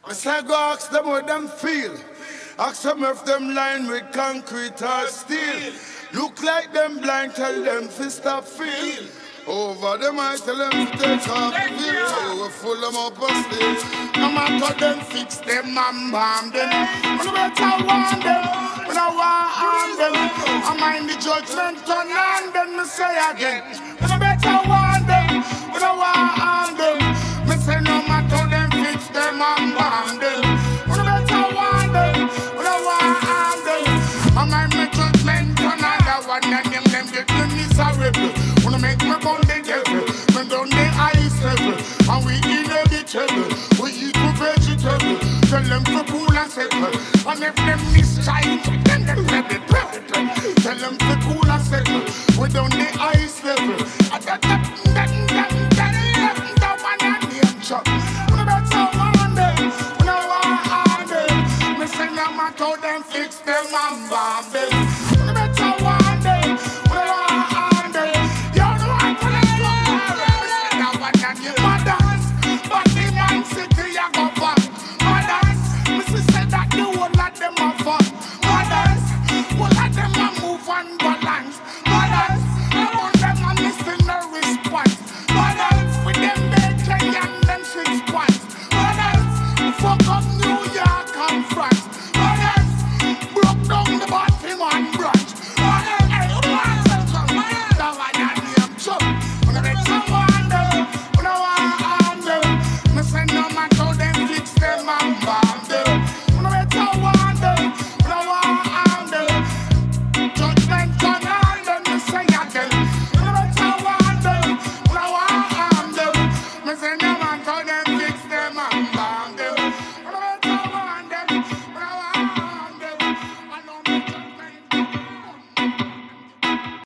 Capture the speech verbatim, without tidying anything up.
I say go ask them what them feel. Ask them if them line with concrete or steel. Look like them blind, tell them to stop feel. Over them I tell them to take off the bill. So we full them up and still. No matter them fix them and bomb them. We better warn them. We don't want harm them. I mind the judgment turn on them. Me say again. We better warn them. We don't want harm them. Me say no matter them fix them and bomb them. We better warn them. We don't want harm them. I mind my judgment turn on that one and them them get me miserable. Wanna make me gun the devil, me down the ice level, and we inevitable. We eat the vegetable, tell them to cool and settle. And if them mischance, then them let it predator. Tell them to cool and settle. We down the ice level, and that that that that that that that one and the chop. We better warn them, we know what harm them. Me say no matter them fix them and bomb them. We better warn them, we know what harm them. Fuck up